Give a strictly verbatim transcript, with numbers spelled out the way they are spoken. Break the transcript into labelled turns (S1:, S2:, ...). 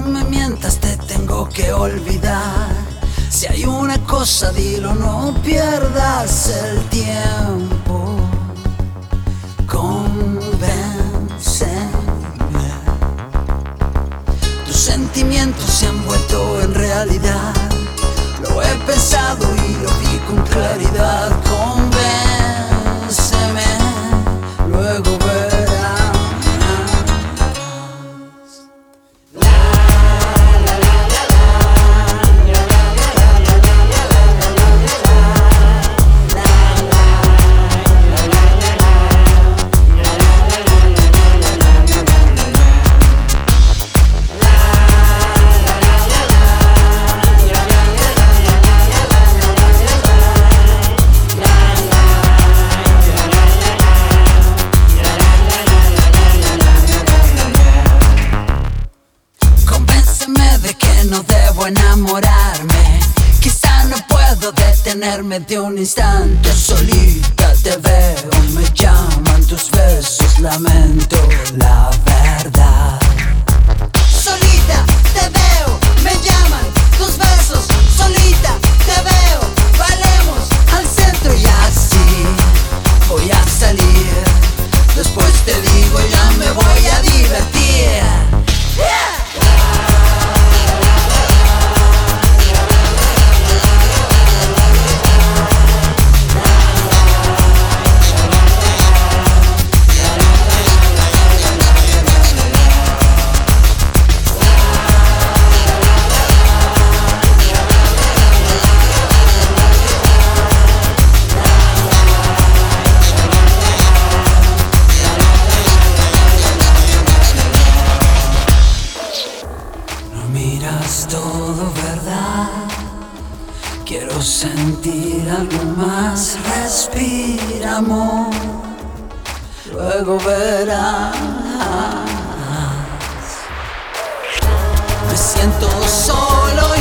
S1: me mientas, te tengo que olvidar. Si hay una cosa, dilo, no pierdas el tiempo. Convénceme. Tus sentimientos se han vuelto en realidad. Lo he pensado y lo vi con claridad. Convénceme, luego verás. De que no debo enamorarme. Quizá no puedo detenerme de un instante. Solita te veo, me llaman tus besos. Lamento la verdad. Solita te veo, me llaman tus besos. Solita te veo, valemos al centro y así voy a salir. Después te digo, ya me voy a divertir. Yeah. Miras todo, ¿verdad? Quiero sentir algo más. Respira, amor, luego verás. Me siento solo